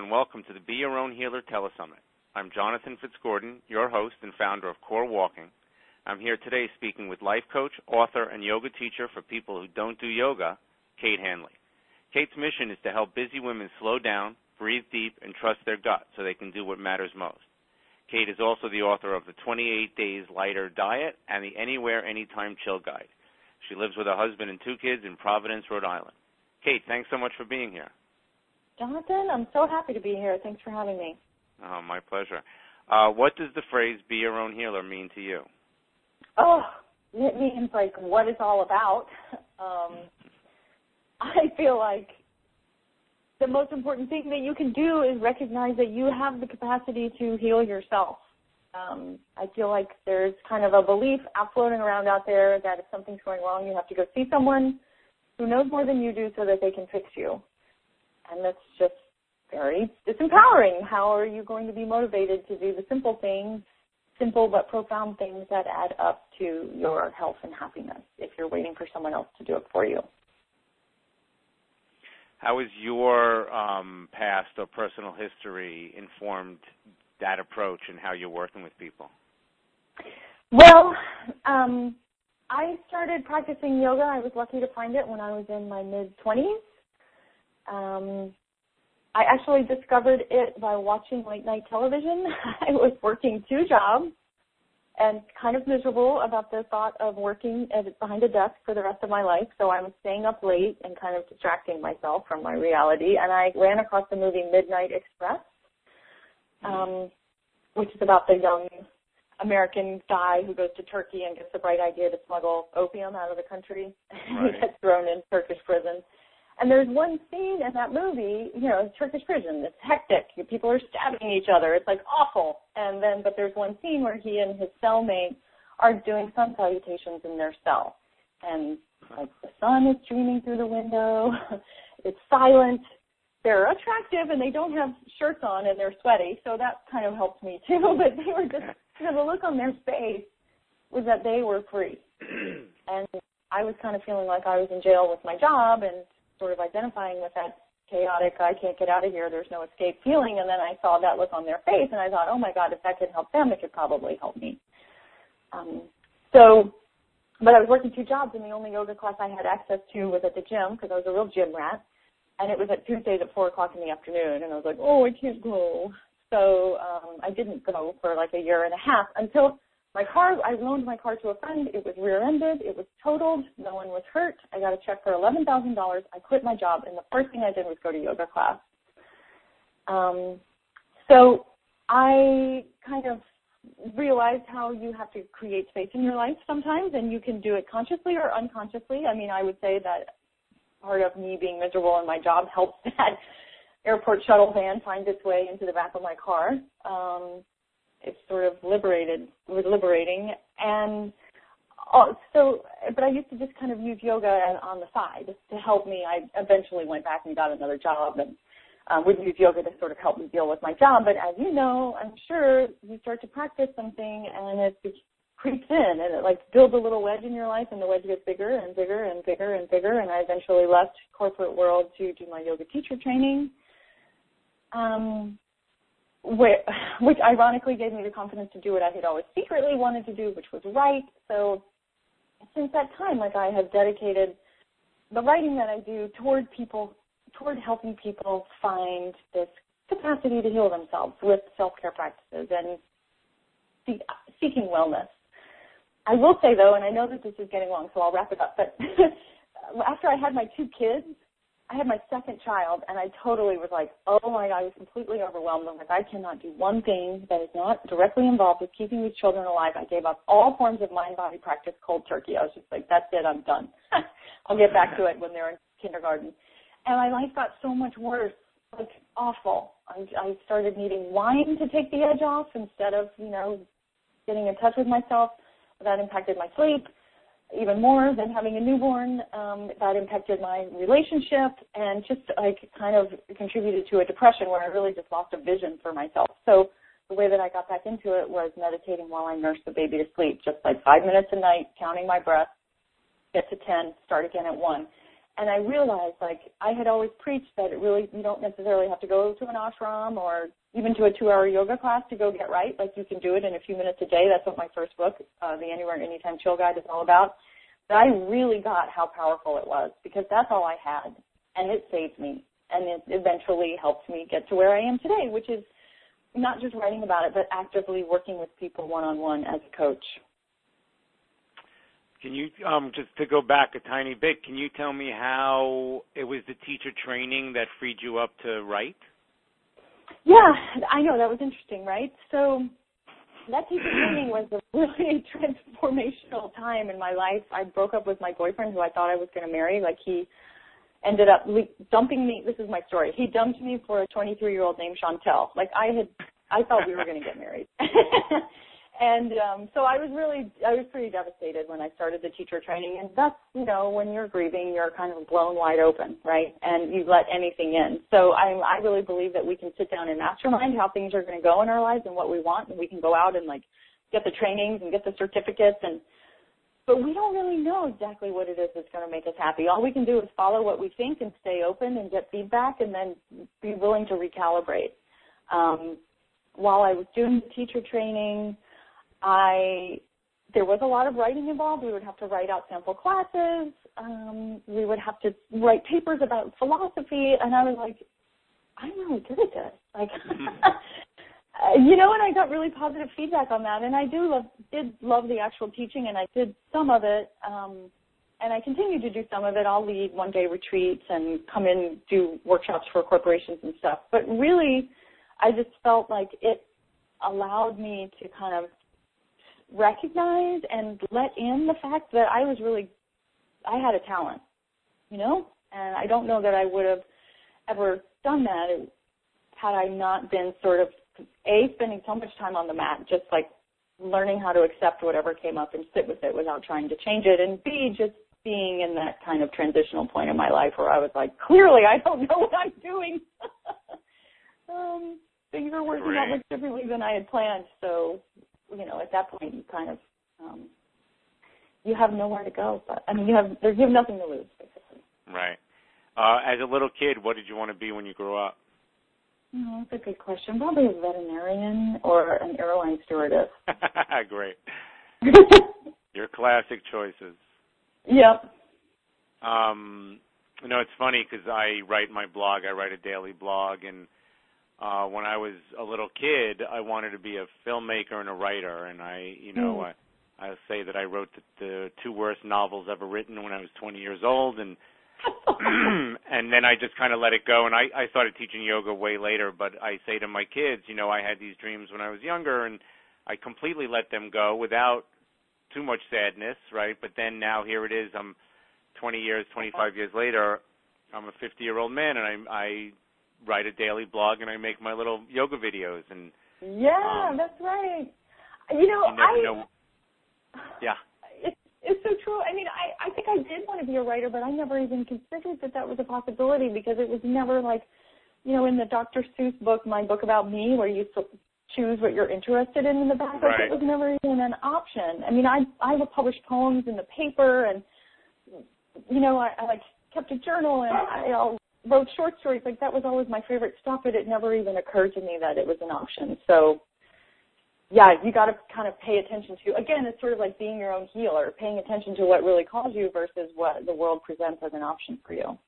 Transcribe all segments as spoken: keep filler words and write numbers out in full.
and welcome to the Be Your Own Healer Telesummit. I'm Jonathan Fitzgordon, your host and founder of Core Walking. I'm here today speaking with life coach, author, and yoga teacher for people who don't do yoga, Kate Hanley. Kate's mission is to help busy women slow down, breathe deep, and trust their gut so they can do what matters most. Kate is also the author of the twenty-eight days Lighter Diet and the Anywhere, Anytime Chill Guide. She lives with her husband and two kids in Providence, Rhode Island. Kate, thanks so much for being here. Jonathan, I'm so happy to be here. Thanks for having me. Oh, my pleasure. Uh, what does the phrase "be your own healer" mean to you? Oh, it means like what it's all about. Um, I feel like the most important thing that you can do is recognize that you have the capacity to heal yourself. Um, I feel like there's kind of a belief out floating around out there that if something's going wrong, you have to go see someone who knows more than you do so that they can fix you. And that's just very disempowering. How are you going to be motivated to do the simple things, simple but profound things that add up to your health and happiness if you're waiting for someone else to do it for you? How has your um, past or personal history informed that approach and how you're working with people? Well, um, I started practicing yoga. I was lucky to find it when I was in my mid-twenties. Um, I actually discovered it by watching late-night television. I was working two jobs and kind of miserable about the thought of working at, behind a desk for the rest of my life, so I was staying up late and kind of distracting myself from my reality, and I ran across the movie Midnight Express, um, which is about the young American guy who goes to Turkey and gets the bright idea to smuggle opium out of the country. Right. He gets thrown in Turkish prison. And there's one scene in that movie, you know, Turkish prison. It's hectic. People are stabbing each other. It's like awful. And then, but there's one scene where he and his cellmate are doing sun salutations in their cell. And like the sun is streaming through the window. It's silent. They're attractive and they don't have shirts on and they're sweaty. So that kind of helped me too. But they were just, you know, the look on their face was that they were free. And I was kind of feeling like I was in jail with my job and sort of identifying with that chaotic, I can't get out of here, there's no escape feeling, and then I saw that look on their face, and I thought, oh, my God, if that could help them, it could probably help me. Um, so, but I was working two jobs, and the only yoga class I had access to was at the gym, because I was a real gym rat, and it was at Tuesdays at four o'clock in the afternoon, and I was like, oh, I can't go. So um, I didn't go for like a year and a half until my car, I loaned my car to a friend. It was rear-ended. It was totaled. No one was hurt. I got a check for eleven thousand dollars. I quit my job, and the first thing I did was go to yoga class. Um, so I kind of realized how you have to create space in your life sometimes, and you can do it consciously or unconsciously. I mean, I would say that part of me being miserable in my job helps that airport shuttle van find its way into the back of my car. Um, It's sort of liberated, liberating, and uh, so. But I used to just kind of use yoga on the side to help me. I eventually went back and got another job, and um, would use yoga to sort of help me deal with my job. But as you know, I'm sure you start to practice something, and it creeps in, and it like builds a little wedge in your life, and the wedge gets bigger and bigger and bigger and bigger. And I eventually left corporate world to do my yoga teacher training. Um. Which ironically gave me the confidence to do what I had always secretly wanted to do, which was write. So since that time, like I have dedicated the writing that I do toward people, toward helping people find this capacity to heal themselves with self-care practices and see, seeking wellness. I will say, though, and I know that this is getting long, so I'll wrap it up, but after I had my two kids, I had my second child, and I totally was like, oh, my God, I was completely overwhelmed. I'm like, I cannot do one thing that is not directly involved with keeping these children alive. I gave up all forms of mind-body practice cold turkey. I was just like, that's it, I'm done. I'll get back to it when they're in kindergarten. And my life got so much worse, like awful. I, I started needing wine to take the edge off instead of, you know, getting in touch with myself. That impacted my sleep even more than having a newborn. Um, that impacted my relationship and just like kind of contributed to a depression where I really just lost a vision for myself. So the way that I got back into it was meditating while I nursed the baby to sleep, just like five minutes a night, counting my breath, get to ten, start again at one. and I realized, like, I had always preached that it really, you don't necessarily have to go to an ashram or even to a two-hour yoga class to go get right. Like, you can do it in a few minutes a day. That's what my first book, uh, The Anywhere, Anytime Chill Guide, is all about. But I really got how powerful it was because that's all I had, and it saved me, and it eventually helped me get to where I am today, which is not just writing about it, but actively working with people one-on-one as a coach. Can you, um, just to go back a tiny bit, can you tell me how it was the teacher training that freed you up to write? Yeah, I know. That was interesting, right? So that teacher training was a really transformational time in my life. I broke up with my boyfriend who I thought I was going to marry. Like, he ended up dumping me. This is my story. He dumped me for a twenty-three-year-old named Chantel. Like, I had, I thought we were going to get married. And um, so I was really, I was pretty devastated when I started the teacher training. And that's, you know, when you're grieving, you're kind of blown wide open, right? And you let anything in. So I, I really believe that we can sit down and mastermind how things are going to go in our lives and what we want. And we can go out and, like, get the trainings and get the certificates. And but we don't really know exactly what it is that's going to make us happy. All we can do is follow what we think and stay open and get feedback and then be willing to recalibrate. Um, while I was doing the teacher training, I there was a lot of writing involved. We would have to write out sample classes. Um, we would have to write papers about philosophy, and I was like, I'm really good at this. Like, you know, and I got really positive feedback on that, and I do love did love the actual teaching, and I did some of it, um, and I continue to do some of it. I'll lead one-day retreats and come in and do workshops for corporations and stuff. But really, I just felt like it allowed me to kind of recognize and let in the fact that I was really, I had a talent, you know, and I don't know that I would have ever done that had I not been sort of, A, spending so much time on the mat, just like learning how to accept whatever came up and sit with it without trying to change it, and B, just being in that kind of transitional point in my life where I was like, clearly I don't know what I'm doing. um, things are working out much differently than I had planned, so you know, at that point, you kind of, um, you have nowhere to go. But I mean, you have there's you have nothing to lose, basically. Right. Uh, as a little kid, what did you want to be when you grew up? Oh, that's a good question. Probably a veterinarian or an airline stewardess. Great. Your classic choices. Yep. Um, you know, it's funny because I write my blog. I write a daily blog, and Uh, when I was a little kid, I wanted to be a filmmaker and a writer, and I, you know, mm. I, I say that I wrote the, the two worst novels ever written when I was twenty years old, and and then I just kind of let it go, and I, I started teaching yoga way later, but I say to my kids, you know, I had these dreams when I was younger, and I completely let them go without too much sadness, right? But then now here it is, I'm twenty years, twenty-five years later, I'm a fifty-year-old man, and I, I write a daily blog and I make my little yoga videos. And yeah, um, that's right. You know, you never I know. Yeah, it's it's so true. I mean, I I think I did want to be a writer, but I never even considered that that was a possibility because it was never like, you know, in the Doctor Seuss book, my book about me, where you choose what you're interested in in the back. Right. Like, it was never even an option. I mean, I I would publish poems in the paper, and you know, I, I like kept a journal, and I. I'll, wrote short stories. Like, that was always my favorite stuff, but it never even occurred to me that it was an option. So, yeah, you got to kind of pay attention to, again, it's sort of like being your own healer, paying attention to what really calls you versus what the world presents as an option for you.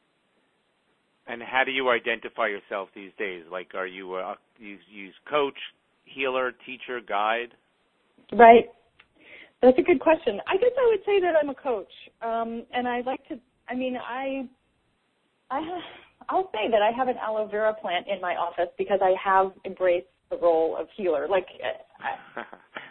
And how do you identify yourself these days? Like, are you a you use coach, healer, teacher, guide? Right. That's a good question. I guess I would say that I'm a coach, um, and I like to, I mean, I... I have, I'll say that I have an aloe vera plant in my office because I have embraced the role of healer. Like, I,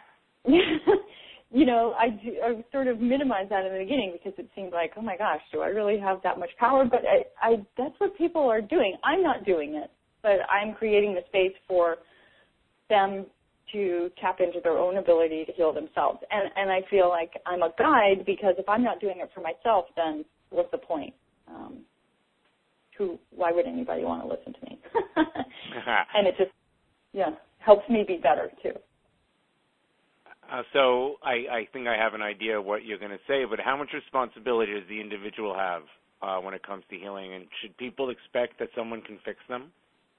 you know, I, do, I sort of minimized that in the beginning because it seemed like, oh my gosh, do I really have that much power? But I, I, that's what people are doing. I'm not doing it, but I'm creating the space for them to tap into their own ability to heal themselves. And, and I feel like I'm a guide because if I'm not doing it for myself, then what's the point? Um, Who, why would anybody want to listen to me? And it just, yeah, helps me be better, too. Uh, so I, I think I have an idea of what you're going to say, but how much responsibility does the individual have uh, when it comes to healing? And should people expect that someone can fix them?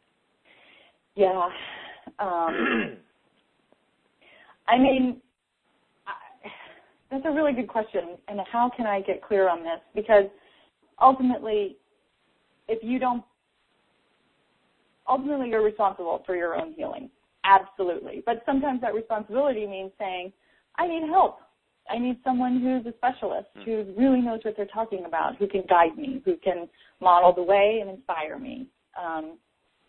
Yeah. Um, I mean, I, that's a really good question. And how can I get clear on this? Because ultimately, if you don't, ultimately you're responsible for your own healing. Absolutely. But sometimes that responsibility means saying, I need help. I need someone who's a specialist, who really knows what they're talking about, who can guide me, who can model the way and inspire me. Um,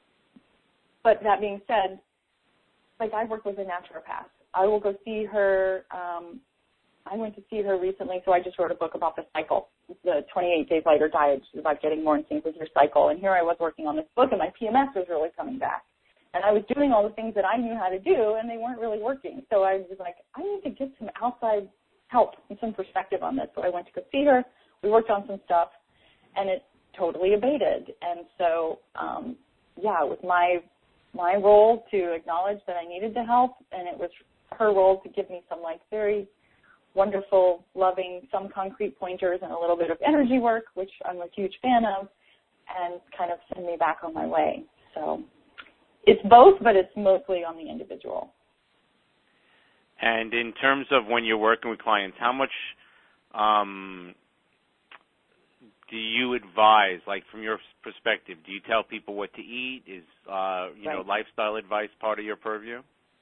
but that being said, like I work with a naturopath. I will go see her. Um, I went to see her recently, so I just wrote a book about the cycle, the twenty-eight Days Later diet, which is about getting more in sync with your cycle. And here I was working on this book, and my P M S was really coming back. And I was doing all the things that I knew how to do, and they weren't really working. So I was like, I need to get some outside help and some perspective on this. So I went to go see her. We worked on some stuff, and it totally abated. And so, um, yeah, it was my my role to acknowledge that I needed the help, and it was her role to give me some, like, very wonderful, loving, some concrete pointers and a little bit of energy work, which I'm a huge fan of, and kind of send me back on my way. So it's both, but it's mostly on the individual. And in terms of when you're working with clients, how much um, do you advise, like from your perspective, do you tell people what to eat? Is, uh, you right. know, lifestyle advice part of your purview?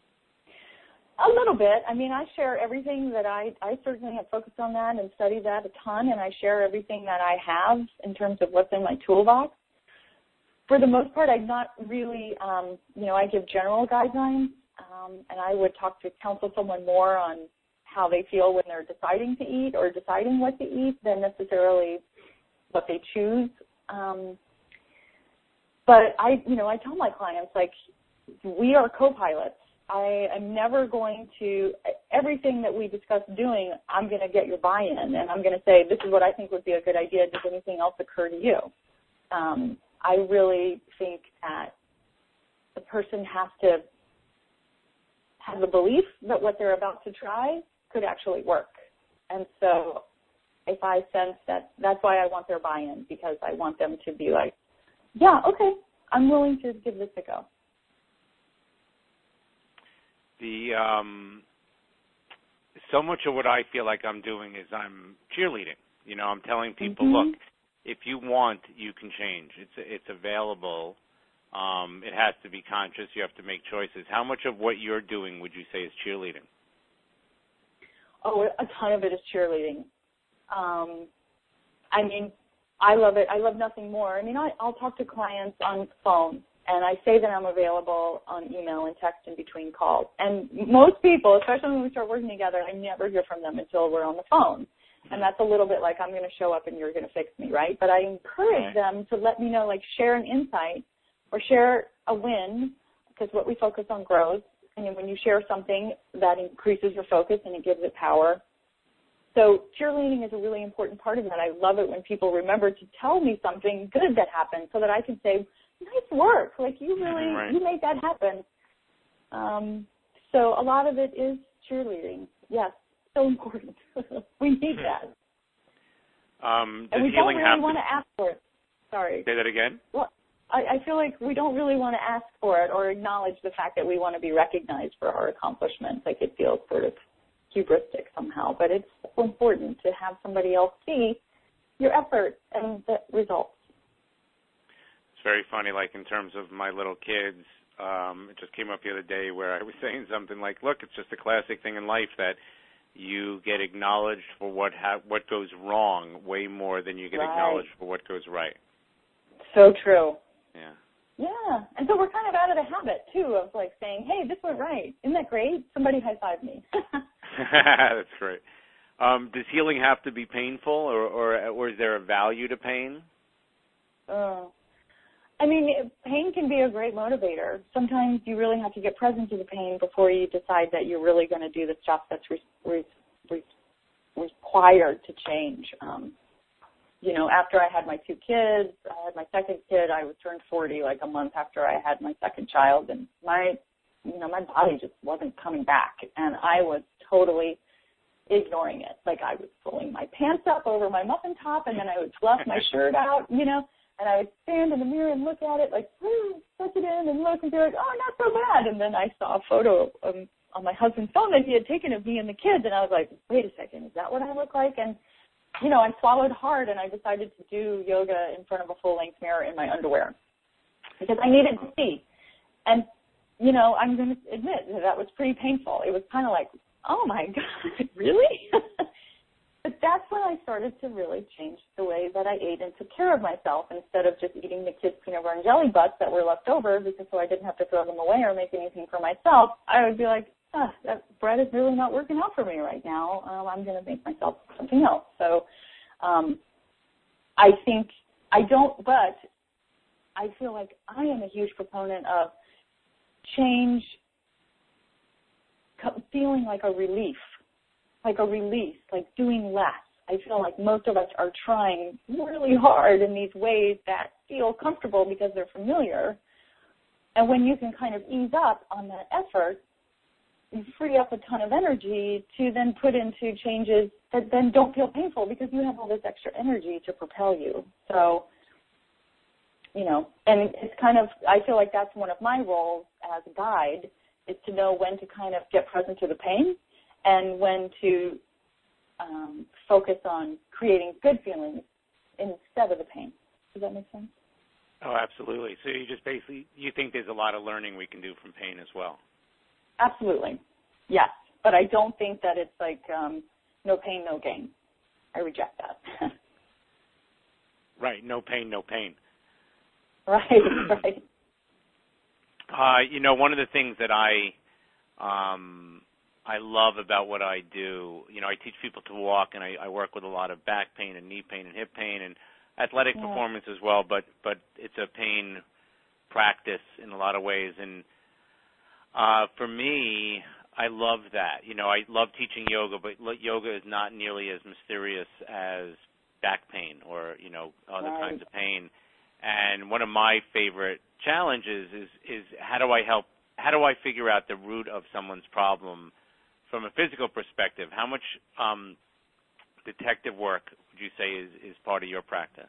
A little bit. I mean, I share everything that I, I certainly have focused on that and studied that a ton, and I share everything that I have in terms of what's in my toolbox. For the most part, I'm not really, um, you know, I give general guidelines. Um, and I would talk to counsel someone more on how they feel when they're deciding to eat or deciding what to eat than necessarily what they choose. Um, but I, you know, I tell my clients, like, we are co-pilots. I am never going to, everything that we discuss doing, I'm going to get your buy-in, and I'm going to say, this is what I think would be a good idea. Does anything else occur to you? Um, I really think that the person has to have the belief that what they're about to try could actually work. And so if I sense that, that's why I want their buy-in, because I want them to be like, yeah, okay, I'm willing to give this a go. The um, so much of what I feel like I'm doing is I'm cheerleading. You know, I'm telling people, mm-hmm. look, if you want, you can change. It's it's available. Um, it has to be conscious. You have to make choices. How much of what you're doing would you say is cheerleading? Oh, a ton of it is cheerleading. Um, I mean, I love it. I love nothing more. I mean, I, I'll talk to clients on phone, and I say that I'm available on email and text in between calls. And most people, especially when we start working together, I never hear from them until we're on the phone. And that's a little bit like, I'm going to show up and you're going to fix me, right? But I encourage them to let me know, like, share an insight or share a win, because what we focus on grows. And when you share something, that increases your focus and it gives it power. So cheerleading is a really important part of that. I love it when people remember to tell me something good that happened so that I can say, nice work. Like, you really, right. you made that happen. Um, so a lot of it is cheerleading. Yes, so important. We need that. Um, does and we healing don't really have want to... to ask for it. Sorry. Say that again? Well, I, I feel like we don't really want to ask for it or acknowledge the fact that we want to be recognized for our accomplishments. Like, it feels sort of hubristic somehow. But it's so important to have somebody else see your effort and the results. It's very funny, like in terms of my little kids, um, it just came up the other day where I was saying something like, look, it's just a classic thing in life that you get acknowledged for what ha- what goes wrong way more than you get right. acknowledged for what goes right. So true. Yeah. Yeah. And so we're kind of out of the habit, too, of like saying, hey, this went right. Isn't that great? Somebody high-five me. That's great. Um, does healing have to be painful, or, or, or is there a value to pain? Oh. I mean, pain can be a great motivator. Sometimes you really have to get present to the pain before you decide that you're really going to do the stuff that's re- re- re- required to change. Um, you know, after I had my two kids, I had my second kid, I was turned forty like a month after I had my second child, and my, you know, my body just wasn't coming back, and I was totally ignoring it. Like I was pulling my pants up over my muffin top, and then I would fluff my shirt out, you know, and I would stand in the mirror and look at it like, hmm, touch it in and look and be like, oh, not so bad. And then I saw a photo of, on my husband's phone that he had taken of me and the kids, and I was like, wait a second, is that what I look like? And, you know, I swallowed hard, and I decided to do yoga in front of a full-length mirror in my underwear because I needed to see. And, you know, I'm going to admit that that was pretty painful. It was kind of like, oh, my God, really? But that's when I started to really change the way that I ate and took care of myself instead of just eating the kids' peanut butter and jelly butts that were left over because so I didn't have to throw them away or make anything for myself. I would be like, ah, that bread is really not working out for me right now. Um, I'm going to make myself something else. So um, I think I don't, but I feel like I am a huge proponent of change feeling like a relief, like a release, like doing less. I feel like most of us are trying really hard in these ways that feel comfortable because they're familiar. And when you can kind of ease up on that effort, you free up a ton of energy to then put into changes that then don't feel painful because you have all this extra energy to propel you. So, you know, and it's kind of, I feel like that's one of my roles as a guide is to know when to kind of get present to the pain and when to um, focus on creating good feelings instead of the pain. Does that make sense? Oh, absolutely. So you just basically, you think there's a lot of learning we can do from pain as well? Absolutely. Yes. But I don't think that it's like um, no pain, no gain. I reject that. Right. No pain, no pain. Right, right. Uh, you know, one of the things that I um, I love about what I do, you know, I teach people to walk, and I, I work with a lot of back pain and knee pain and hip pain and athletic yeah. performance as well, but, but it's a pain practice in a lot of ways. And uh, for me, I love that. You know, I love teaching yoga, but yoga is not nearly as mysterious as back pain or, you know, other right. kinds of pain. And one of my favorite challenges is, is how do I help, how do I figure out the root of someone's problem from a physical perspective? How much um, detective work would you say is, is part of your practice?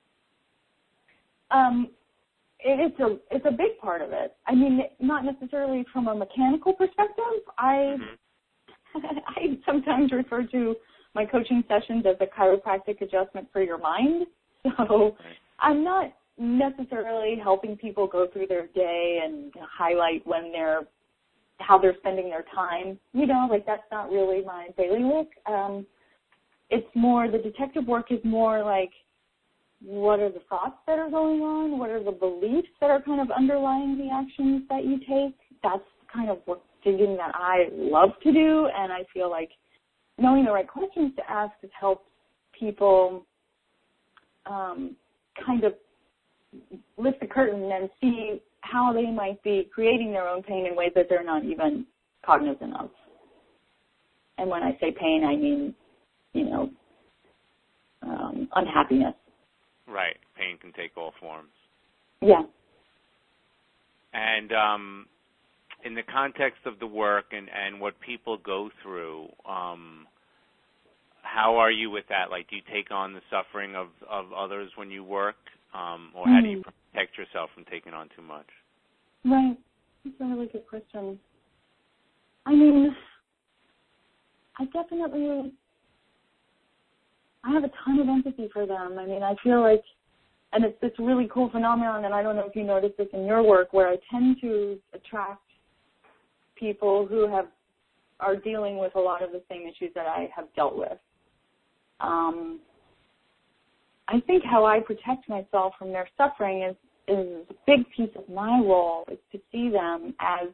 Um, it, it's a it's a big part of it. I mean, not necessarily from a mechanical perspective. I mm-hmm. I sometimes refer to my coaching sessions as a chiropractic adjustment for your mind. So right. I'm not necessarily helping people go through their day and highlight when they're, how they're spending their time. You know, like that's not really my bailiwick. Um, it's more, the detective work is more like, what are the thoughts that are going on? What are the beliefs that are kind of underlying the actions that you take? That's kind of work digging that I love to do, and I feel like knowing the right questions to ask has helped people um, kind of lift the curtain and see how they might be creating their own pain in ways that they're not even cognizant of. And when I say pain, I mean, you know, um, unhappiness. Right. Pain can take all forms. Yeah. And um, in the context of the work and, and what people go through, um, how are you with that? Like, do you take on the suffering of, of others when you work? Um, or how mm. do you protect yourself from taking on too much? Right. That's a really good question. I mean, I definitely, I have a ton of empathy for them. I mean, I feel like, and it's this really cool phenomenon, and I don't know if you noticed this in your work, where I tend to attract people who have are dealing with a lot of the same issues that I have dealt with. Um, I think how I protect myself from their suffering is, is a big piece of my role, is to see them as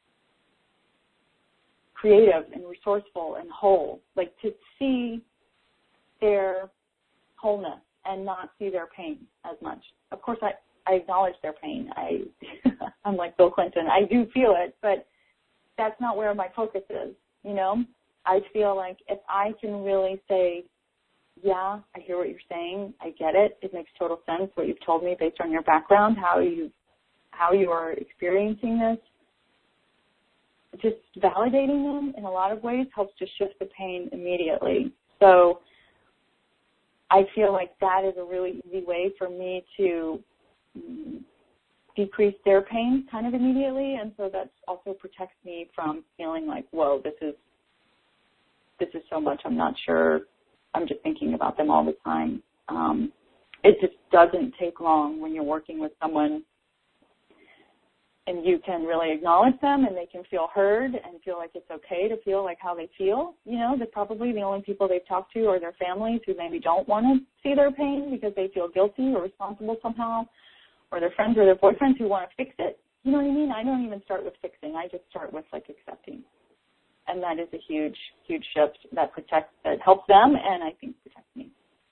creative and resourceful and whole, like to see their wholeness and not see their pain as much. Of course, I, I acknowledge their pain. I, I'm like Bill Clinton. I do feel it, but that's not where my focus is, you know? I feel like if I can really say, yeah, I hear what you're saying. I get it. It makes total sense what you've told me based on your background, how you how you are experiencing this. just validating them in a lot of ways helps to shift the pain immediately. So I feel like that is a really easy way for me to decrease their pain kind of immediately, and so that also protects me from feeling like, whoa, this is this is so much, I'm not sure, I'm just thinking about them all the time. Um, it just doesn't take long when you're working with someone and you can really acknowledge them and they can feel heard and feel like it's okay to feel like how they feel. You know, that probably the only people they've talked to are their families who maybe don't want to see their pain because they feel guilty or responsible somehow, or their friends or their boyfriends who want to fix it. You know what I mean? I don't even start with fixing. I just start with, like, accepting. And that is a huge, huge shift that protects, that helps them and I think protects me.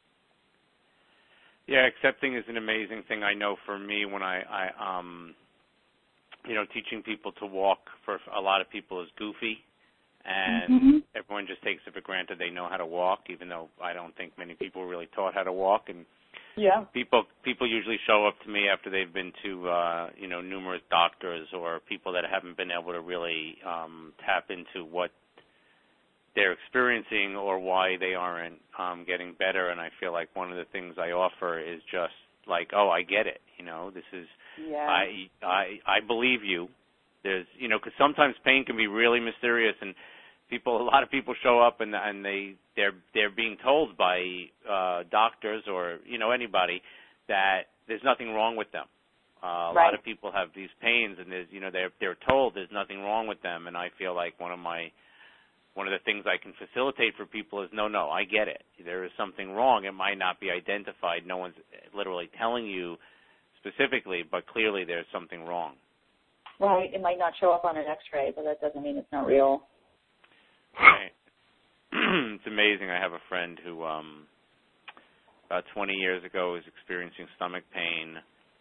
Yeah, accepting is an amazing thing. I know for me when I, I um, you know, teaching people to walk for a lot of people is goofy, and mm-hmm. everyone just takes it for granted they know how to walk, even though I don't think many people really taught how to walk. And yeah, people people usually show up to me after they've been to, uh, you know, numerous doctors or people that haven't been able to really um, tap into what they're experiencing or why they aren't um, getting better. And I feel like one of the things I offer is just like, oh, I get it. You know, this is, yeah. I, I, I believe you. There's, you know, because sometimes pain can be really mysterious, and people, a lot of people show up and and they they're they're being told by uh, doctors or you know anybody that there's nothing wrong with them. Uh, a right. lot of people have these pains, and there's you know they're they're told there's nothing wrong with them, and I feel like one of my one of the things I can facilitate for people is no, no, I get it. There is something wrong. It might not be identified. No one's literally telling you specifically, but clearly there's something wrong. Right. It might not show up on an X-ray, but that doesn't mean it's not real. Right. It's amazing. I have a friend who um, about twenty years ago was experiencing stomach pain,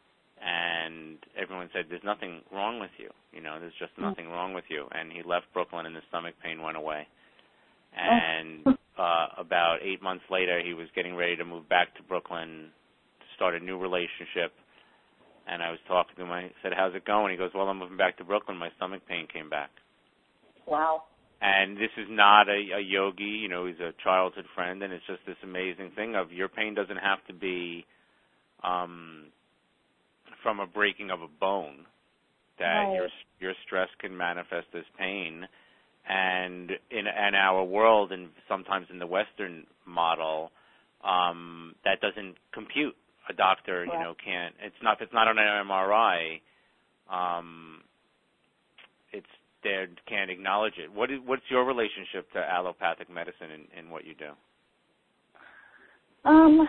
and everyone said, there's nothing wrong with you. You know, there's just nothing mm-hmm. wrong with you. And he left Brooklyn, and the stomach pain went away. And uh, about eight months later, he was getting ready to move back to Brooklyn to start a new relationship. And I was talking to him. I said, how's it going? He goes, well, I'm moving back to Brooklyn. My stomach pain came back. Wow. And this is not a, a yogi. You know, he's a childhood friend, and it's just this amazing thing of your pain doesn't have to be um, from a breaking of a bone, that right. your your stress can manifest as pain. And in, in our world, and sometimes in the Western model, um, that doesn't compute. A doctor, you know, can't. It's not. If it's not on an M R I, um, it's they can't acknowledge it. What is what's your relationship to allopathic medicine in, in what you do? Um,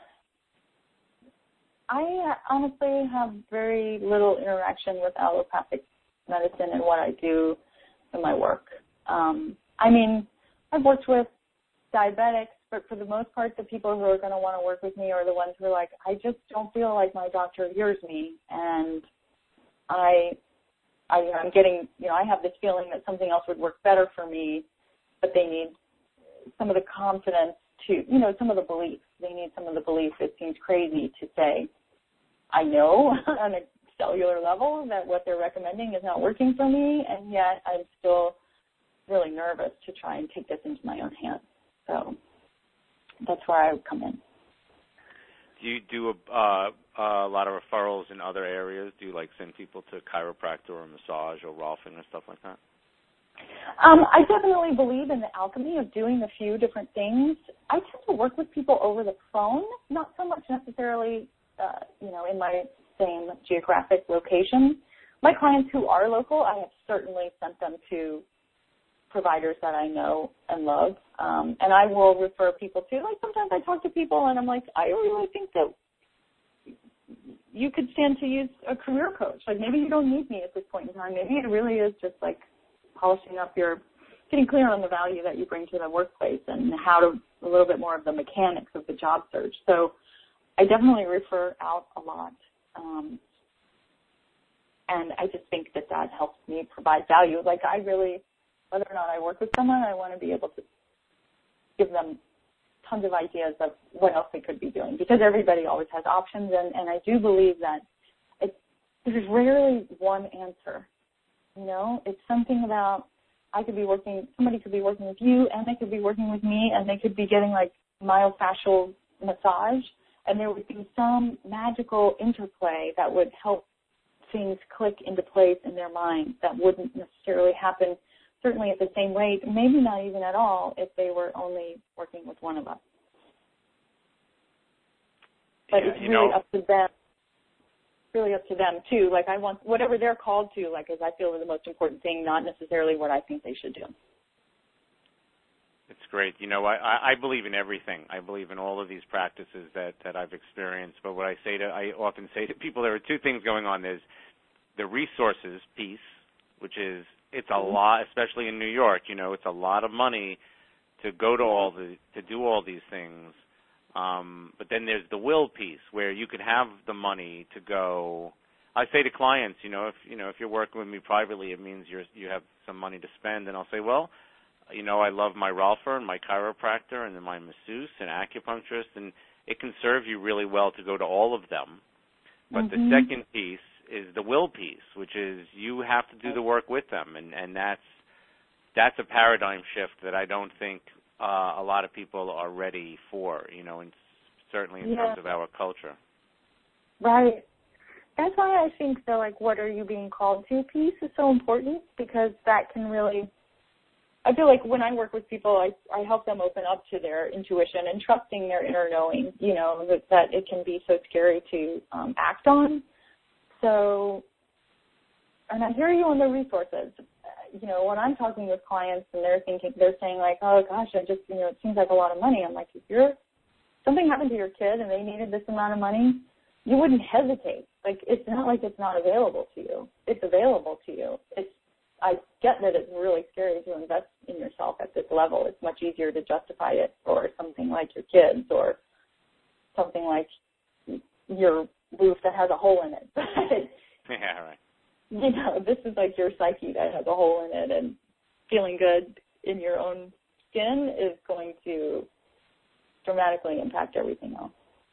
I honestly have very little interaction with allopathic medicine in what I do in my work. Um, I mean, I've worked with diabetics, but for the most part, the people who are going to want to work with me are the ones who are like, I just don't feel like my doctor hears me, and I, I, I'm getting, you know, I have this feeling that something else would work better for me, but they need some of the confidence to, you know, some of the beliefs. They need some of the belief. It seems crazy to say, I know on a cellular level that what they're recommending is not working for me, and yet I'm still really nervous to try and take this into my own hands. So that's where I would come in. Do you do a, uh, a lot of referrals in other areas? Do you, like, send people to chiropractor or massage or Rolfing or stuff like that? Um, I definitely believe in the alchemy of doing a few different things. I tend to work with people over the phone, not so much necessarily, uh, you know, in my same geographic location. My clients who are local, I have certainly sent them to providers that I know and love, um, and I will refer people to, like, sometimes I talk to people and I'm like, I really think that you could stand to use a career coach. Like, maybe you don't need me at this point in time. Maybe it really is just like polishing up your, getting clear on the value that you bring to the workplace and how to, a little bit more of the mechanics of the job search. So I definitely refer out a lot. Um, and I just think that that helps me provide value. Like, I really, whether or not I work with someone, I want to be able to give them tons of ideas of what else they could be doing, because everybody always has options, and, and I do believe that it, there's rarely one answer. You know, it's something about I could be working, somebody could be working with you, and they could be working with me, and they could be getting like myofascial massage, and there would be some magical interplay that would help things click into place in their mind that wouldn't necessarily happen, certainly at the same rate, maybe not even at all, if they were only working with one of us. But yeah, it's really know, up to them. Really up to them too. Like I want whatever they're called to. Like as I feel is the most important thing, not necessarily what I think they should do. It's great. You know, I, I believe in everything. I believe in all of these practices that, that I've experienced. But what I say to, I often say to people, there are two things going on. There's the resources piece, which is it's a Mm-hmm. lot, especially in New York. You know, it's a lot of money to go to all the to do all these things. Um, but then there's the will piece where you can have the money to go. I say to clients, you know, if you know if you're working with me privately, it means you're you have some money to spend, and I'll say, well, you know, I love my Rolfer and my chiropractor and then my masseuse and acupuncturist, and it can serve you really well to go to all of them. But Mm-hmm. the second piece is the will piece, which is you have to do the work with them, and, and that's that's a paradigm shift that I don't think uh, a lot of people are ready for, you know, and certainly in Yeah. terms of our culture. Right. That's why I think the like what are you being called to piece is so important, because that can really, I feel like when I work with people, I, I help them open up to their intuition and trusting their inner knowing, you know, that, that it can be so scary to um, act on. So, and I hear you on the resources. You know, when I'm talking with clients and they're thinking, they're saying like, oh gosh, I just, you know, it seems like a lot of money. I'm like, if you're, something happened to your kid and they needed this amount of money, you wouldn't hesitate. Like, it's not like it's not available to you. It's available to you. It's, I get that it's really scary to invest in yourself at this level. It's much easier to justify it for something like your kids or something like your roof that has a hole in it. But, Yeah, right. you know, this is like your psyche that has a hole in it, and feeling good in your own skin is going to dramatically impact everything else.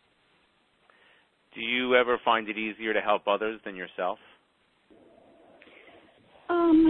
Do you ever find it easier to help others than yourself? Um,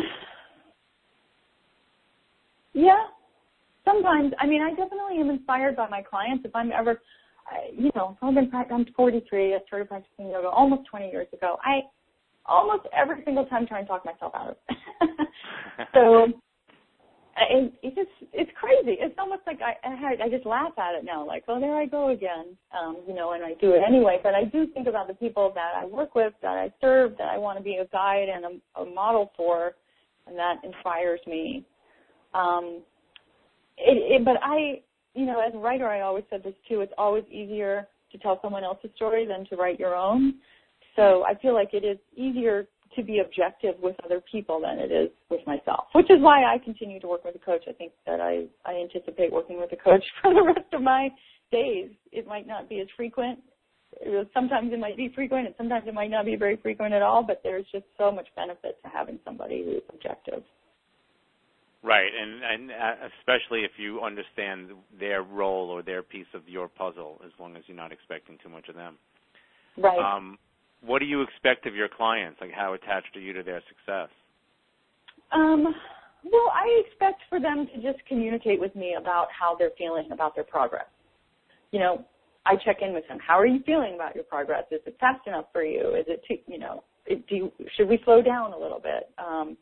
yeah, sometimes. I mean, I definitely am inspired by my clients. If I'm ever, I, you know, I've been practicing, I'm forty-three. I started practicing yoga almost twenty years ago. I almost every single time try and talk myself out of it. So I, it's just, it's crazy. It's almost like I, I, I just laugh at it now, like, oh, there I go again, um, you know, and I do it anyway. But I do think about the people that I work with, that I serve, that I want to be a guide and a, a model for, and that inspires me. Um, it, it, but I, you know, as a writer, I always said this too, it's always easier to tell someone else's story than to write your own. So I feel like it is easier to be objective with other people than it is with myself, which is why I continue to work with a coach. I think that I, I anticipate working with a coach for the rest of my days. It might not be as frequent. Sometimes it might be frequent, and sometimes it might not be very frequent at all, but there's just so much benefit to having somebody who's objective. Right, and, and especially if you understand their role or their piece of your puzzle, as long as you're not expecting too much of them. Right. Um, what do you expect of your clients? Like, how attached are you to their success? Um, well, I expect for them to just communicate with me about how they're feeling about their progress. You know, I check in with them. How are you feeling about your progress? Is it fast enough for you? Is it, too, you know, it, do you, should we slow down a little bit? Um,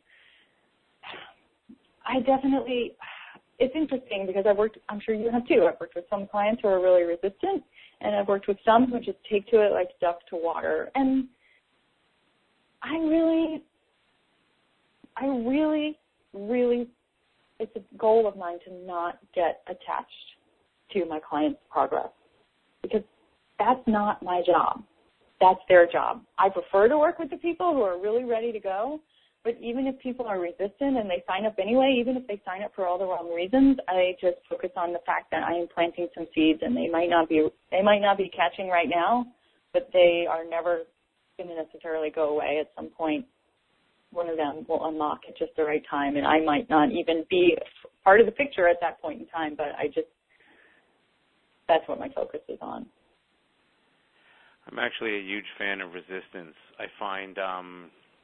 I definitely, it's interesting because I've worked, I'm sure you have too, I've worked with some clients who are really resistant, and I've worked with some who just take to it like duck to water. And I really, I really, really, it's a goal of mine to not get attached to my clients' progress, because that's not my job. That's their job. I prefer to work with the people who are really ready to go, but even if people are resistant and they sign up anyway, even if they sign up for all the wrong reasons, I just focus on the fact that I am planting some seeds, and they might not be they might not be catching right now, but they are never going to necessarily go away. At some point, one of them will unlock at just the right time, and I might not even be part of the picture at that point in time, but I just, that's what my focus is on. I'm actually a huge fan of resistance. I find um,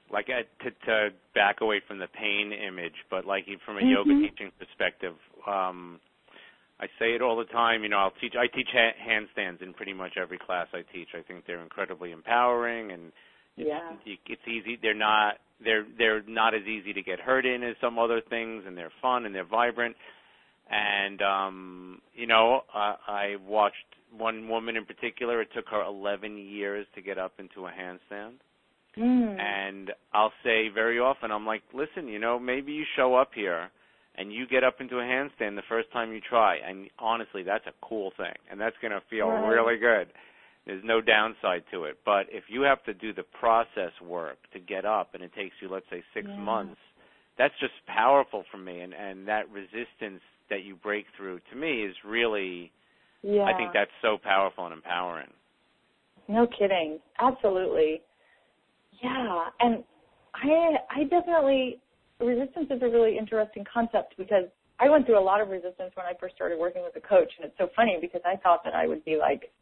like uh, to, to back away from the pain image, but like from a mm-hmm. yoga teaching perspective, um, I say it all the time. You know, I'll teach. I teach ha- handstands in pretty much every class I teach. I think they're incredibly empowering, and it's, yeah, it's easy. They're not. They're they're not as easy to get hurt in as some other things, and they're fun and they're vibrant. And um, you know, uh, I watched one woman in particular. It took her eleven years to get up into a handstand. mm. And I'll say very often, I'm like, listen, you know, maybe you show up here and you get up into a handstand the first time you try, and honestly, that's a cool thing, and that's going to feel right. really good. There's no downside to it. But if you have to do the process work to get up, and it takes you, let's say, six yeah. months, that's just powerful for me, and, and that resistance that you break through, to me, is really, yeah. I think that's so powerful and empowering. No kidding. Absolutely. Yeah, and I I definitely, resistance is a really interesting concept because I went through a lot of resistance when I first started working with a coach, and it's so funny because I thought that I would be like,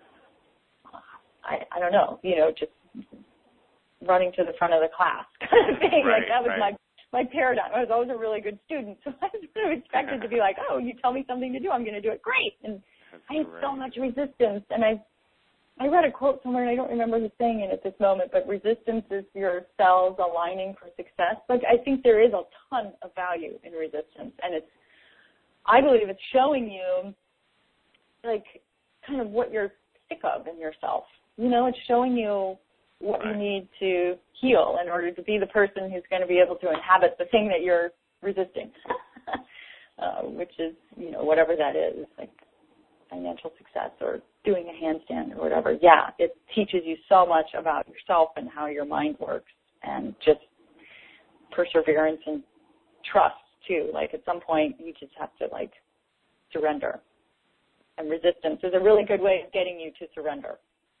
I I don't know, you know, just running to the front of the class kind of thing. Right, like that was right. my, my paradigm. I was always a really good student, so I was sort of expected to be like, oh, you tell me something to do, I'm going to do it. Great. And That's I had great. so much resistance, and I I read a quote somewhere, and I don't remember who's saying it at this moment, but resistance is your cells aligning for success. Like, I think there is a ton of value in resistance, and it's, I believe it's showing you, like, kind of what you're sick of in yourself. You know, it's showing you what right. you need to heal in order to be the person who's going to be able to inhabit the thing that you're resisting, uh, which is, you know, whatever that is, like financial success or doing a handstand or whatever. Yeah, it teaches you so much about yourself and how your mind works, and just perseverance and trust too. Like at some point you just have to like surrender, and resistance is a really good way of getting you to surrender.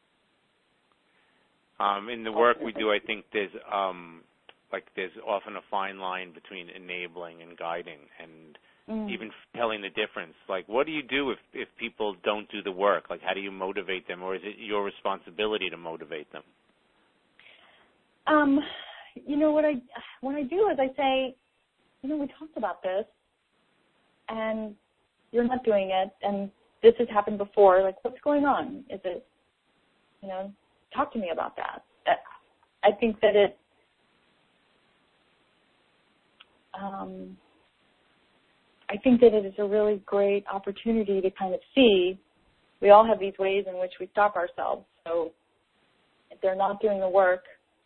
Um, in the work we do, I think there's um, like there's often a fine line between enabling and guiding, and mm. even telling the difference. Like, what do you do if, if people don't do the work? Like, how do you motivate them, or is it your responsibility to motivate them? Um, you know, what I what I do is I say, you know, we talked about this, and you're not doing it, and this has happened before. Like, what's going on? Is it, you know, talk to me about that. I think that it, um, I think that it is a really great opportunity to kind of see, we all have these ways in which we stop ourselves. So if they're not doing the work,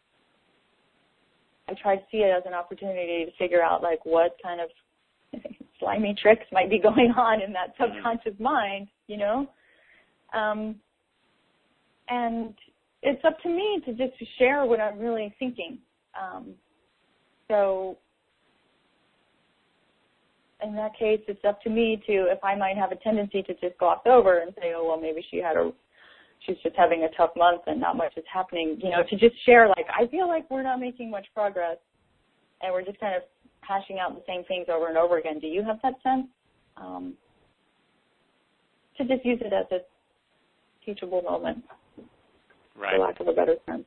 I try to see it as an opportunity to figure out like what kind of slimy tricks might be going on in that subconscious mind, you know? Um, and it's up to me to just share what I'm really thinking. Um, so in that case, it's up to me to, if I might have a tendency to just gloss over and say, oh, well, maybe she had a, she's just having a tough month and not much is happening, you know, to just share, like, I feel like we're not making much progress and we're just kind of hashing out the same things over and over again. Do you have that sense? Um, to just use it as a teachable moment, right. for lack of a better term.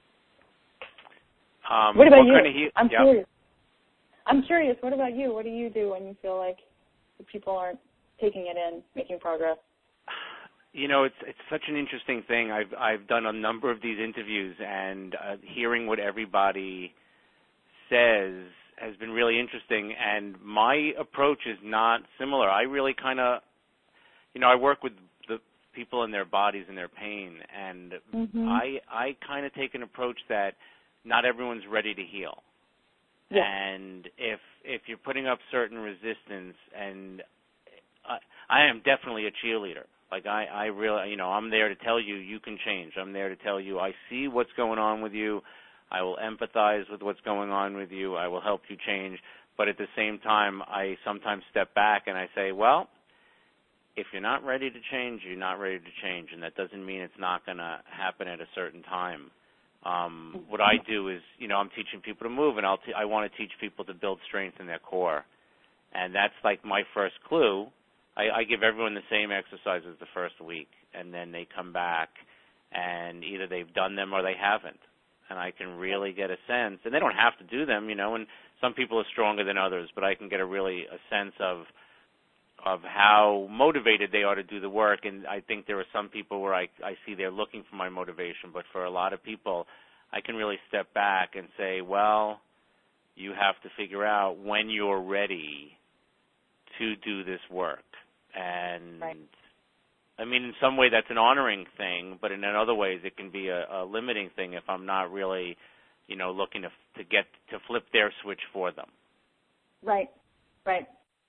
Um, what about what you? Kind of he- I'm yep. curious. I'm curious. What about you? What do you do when you feel like the people aren't taking it in, making progress? You know, it's it's such an interesting thing. I've I've done a number of these interviews, and uh, hearing what everybody says has been really interesting. And my approach is not similar. I really kind of, you know, I work with the people in their bodies and their pain, and mm-hmm. I I kind of take an approach that not everyone's ready to heal. Yeah. And if if you're putting up certain resistance, and I, I am definitely a cheerleader. Like I, I really, you know, I'm there to tell you you can change. I'm there to tell you I see what's going on with you. I will empathize with what's going on with you. I will help you change. But at the same time, I sometimes step back and I say, well, if you're not ready to change, you're not ready to change, and that doesn't mean it's not going to happen at a certain time. Um, what I do is, you know, I'm teaching people to move, and I'll t- I want to teach people to build strength in their core. And that's like my first clue. I, I give everyone the same exercises the first week, and then they come back, and either they've done them or they haven't. and I can really get a sense, and they don't have to do them, you know, and some people are stronger than others, but I can get a really a sense of of how motivated they are to do the work. And I think there are some people where I, I see they're looking for my motivation, but for a lot of people, I can really step back and say, well, you have to figure out when you're ready to do this work. And, right. I mean, in some way that's an honoring thing, but in other ways it can be a, a limiting thing if I'm not really, you know, looking to, to get to flip their switch for them. Right, right.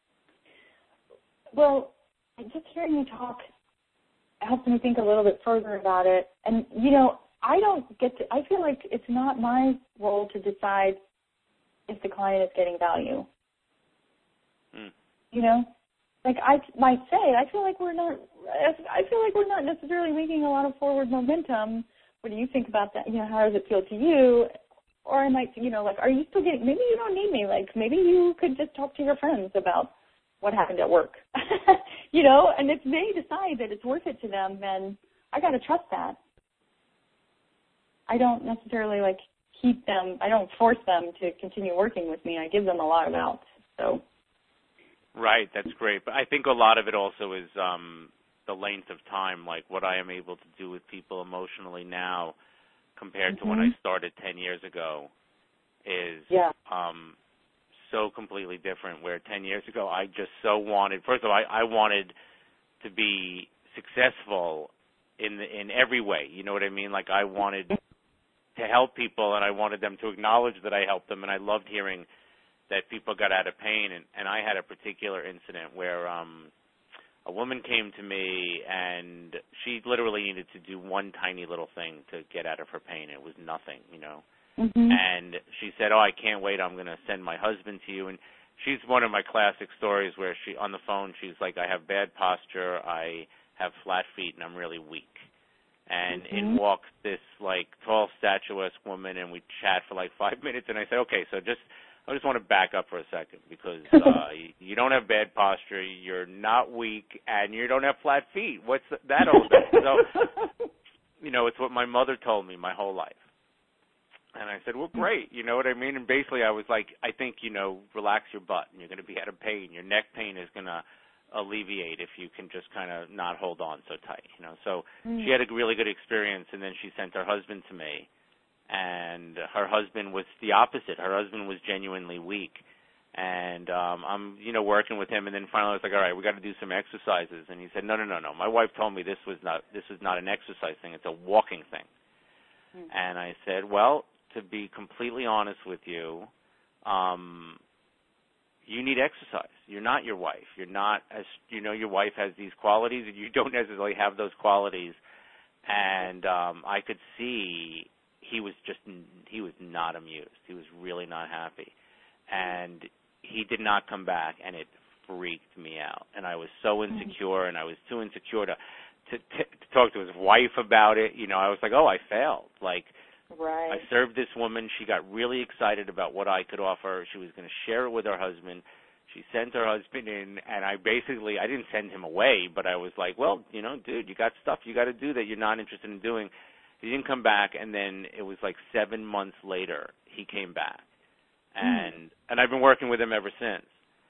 Well, just hearing you talk helps me think a little bit further about it. And, you know, I don't get to, I feel like it's not my role to decide if the client is getting value. Mm. You know? Like I might say, I feel like we're not, I feel like we're not necessarily making a lot of forward momentum. What do you think about that? You know, how does it feel to you? Or I might, you know, like, are you still getting, maybe you don't need me. Like, maybe you could just talk to your friends about what happened at work, you know, and if they decide that it's worth it to them, then I got to trust that. I don't necessarily, like, keep them, I don't force them to continue working with me. I give them a lot of outs, so. Right, that's great. But I think a lot of it also is um, the length of time, like what I am able to do with people emotionally now compared mm-hmm. to when I started ten years ago is yeah. um, so completely different, where ten years ago I just so wanted, first of all, I, I wanted to be successful in the, in every way, you know what I mean? Like I wanted to help people and I wanted them to acknowledge that I helped them, and I loved hearing that people got out of pain. And, and I had a particular incident where um, a woman came to me and she literally needed to do one tiny little thing to get out of her pain. It was nothing, you know. Mm-hmm. And she said, oh, I can't wait, I'm going to send my husband to you. And she's one of my classic stories where she, on the phone, she's like, I have bad posture, I have flat feet, and I'm really weak. And mm-hmm. in walks this, like, tall, statuesque woman, and we chat for, like, five minutes. And I said, okay, so just, I just want to back up for a second because uh, you, you don't have bad posture, you're not weak, and you don't have flat feet. What's that all about? So, you know, it's what my mother told me my whole life. And I said, well, great, you know what I mean? And basically I was like, I think, you know, relax your butt and you're going to be out of pain. Your neck pain is going to alleviate if you can just kind of not hold on so tight, you know. So mm. she had a really good experience, and then she sent her husband to me. And her husband was the opposite. Her husband was genuinely weak. And um, I'm, you know, working with him, and then finally I was like, all right, we got to do some exercises. And he said, no, no, no, no. My wife told me this was not, this is not an exercise thing. It's a walking thing. Mm. And I said, well, to be completely honest with you, um, you need exercise. You're not your wife. You're not, as you know, your wife has these qualities, and you don't necessarily have those qualities. And um, I could see he was just, he was not amused. He was really not happy. And he did not come back, and it freaked me out. And I was so insecure, and I was too insecure to, to, to talk to his wife about it. You know, I was like, oh, I failed. Like, right. I served this woman. She got really excited about what I could offer. She was going to share it with her husband. She sent her husband in, and I basically, I didn't send him away, but I was like, well, you know, dude, you got stuff you got to do that you're not interested in doing. He didn't come back, and then it was like seven months later he came back. And mm. and I've been working with him ever since.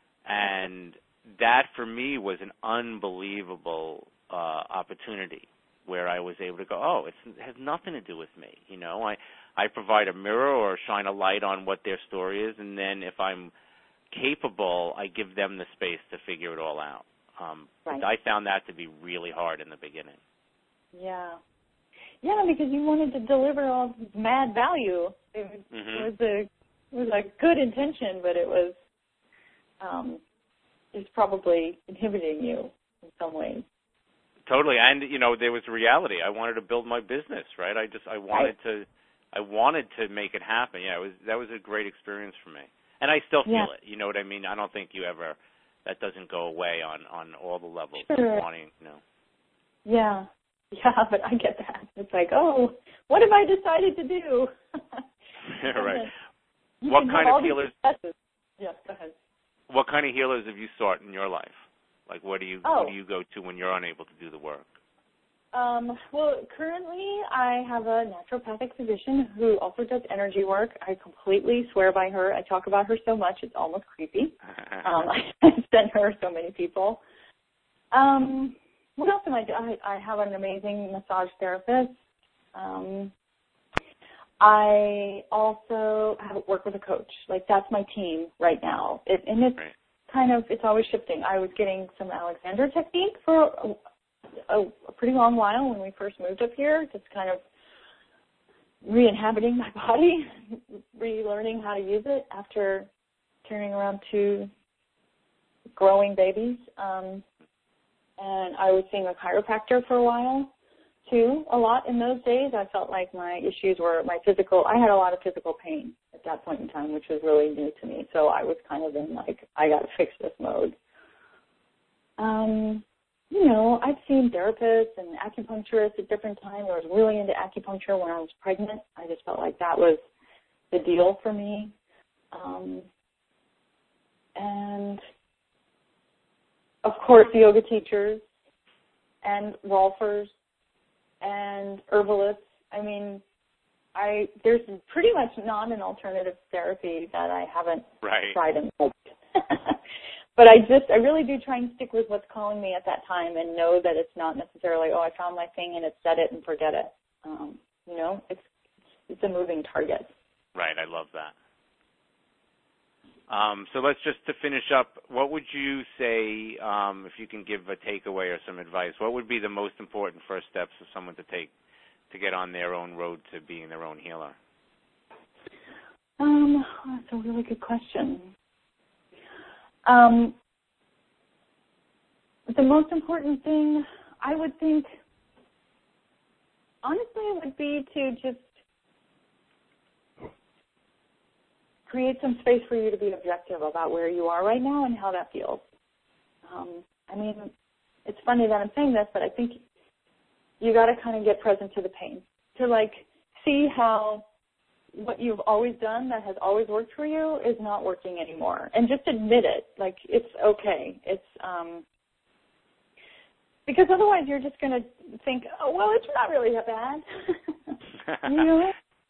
And that, for me, was an unbelievable uh, opportunity where I was able to go, oh, it's, it has nothing to do with me. You know, I, I provide a mirror or shine a light on what their story is, and then if I'm capable, I give them the space to figure it all out. Um, right. I found that to be really hard in the beginning. Yeah. Yeah, because you wanted to deliver all this mad value. It was, mm-hmm. it was a it was a good intention, but it was um, it's probably inhibiting you in some ways. Totally, and you know, there was reality. I wanted to build my business, right? I just I wanted right. to I wanted to make it happen. Yeah, it was that was a great experience for me, and I still feel yeah. it. You know what I mean? I don't think you ever that doesn't go away on on all the levels sure. of wanting. You know. Yeah. Yeah, but I get that. It's like, oh, what have I decided to do? Yeah, right. You what kind of healers? Yes, go ahead. What kind of healers have you sought in your life? Like, what do you oh. who do you go to when you're unable to do the work? Um, well, currently I have a naturopathic physician who also does energy work. I completely swear by her. I talk about her so much, it's almost creepy. Um, I send her so many people. Um, what else am I doing? I, I have an amazing massage therapist. Um, I also have work with a coach. Like, that's my team right now. It, and it's right. kind of, it's always shifting. I was getting some Alexander technique for a, a, a pretty long while when we first moved up here, just kind of re-inhabiting my body, relearning how to use it after carrying around two growing babies. Um, and I was seeing a chiropractor for a while, too. A lot in those days, I felt like my issues were my physical. I had a lot of physical pain at that point in time, which was really new to me. So I was kind of in, like, I got to fix this mode. Um, you know, I've seen therapists and acupuncturists at different times. I was really into acupuncture when I was pregnant. I just felt like that was the deal for me. Um, and, of course, yoga teachers and Rolfers and herbalists. I mean, I there's pretty much not an alternative therapy that I haven't right. tried and liked. But I just, I really do try and stick with what's calling me at that time and know that it's not necessarily, oh, I found my thing and it's set it and forget it. Um, you know, it's it's a moving target. Right, I love that. Um, so let's just to finish up, what would you say, um, if you can give a takeaway or some advice, what would be the most important first steps for someone to take to get on their own road to being their own healer? Um, that's a really good question. Um, the most important thing, I would think, honestly, would be to just create some space for you to be objective about where you are right now and how that feels. Um, I mean, it's funny that I'm saying this, but I think you got to kind of get present to the pain, to like see how what you've always done that has always worked for you is not working anymore, and just admit it. Like, it's okay. It's um, because otherwise you're just going to think, oh, well, it's not really that bad, you know.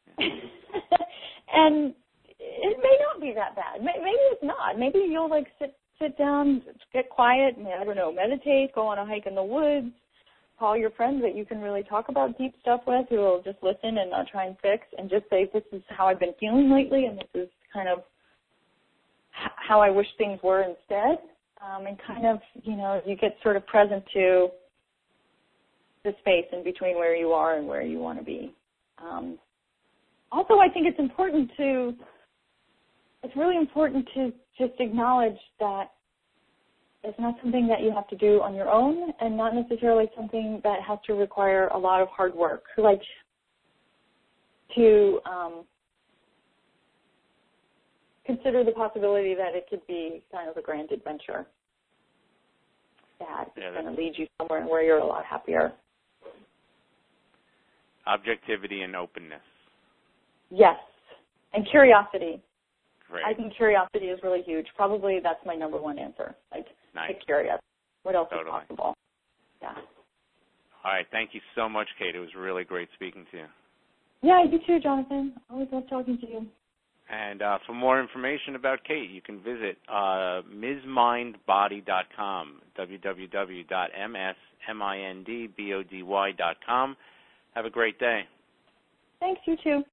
And it may not be that bad. Maybe it's not. Maybe you'll like sit sit down, get quiet, and, I don't know, meditate, go on a hike in the woods, call your friends that you can really talk about deep stuff with, who will just listen and not try and fix, and just say, this is how I've been feeling lately, and this is kind of how I wish things were instead. Um, and kind of, you know, you get sort of present to the space in between where you are and where you want to be. Um, also, I think it's important to It's really important to just acknowledge that it's not something that you have to do on your own, and not necessarily something that has to require a lot of hard work. Like, to um, consider the possibility that it could be kind of a grand adventure that yeah, is going to lead you somewhere where you're a lot happier. Objectivity and openness. Yes, and curiosity. Great. I think curiosity is really huge. Probably that's my number one answer. Like, nice. Get curious. What else totally. is possible? Yeah. All right. Thank you so much, Kate. It was really great speaking to you. Yeah, you too, Jonathan. Always love talking to you. And uh, for more information about Kate, you can visit uh, ms mind body dot com, w w w dot m s mind body dot com. Have a great day. Thanks, you too.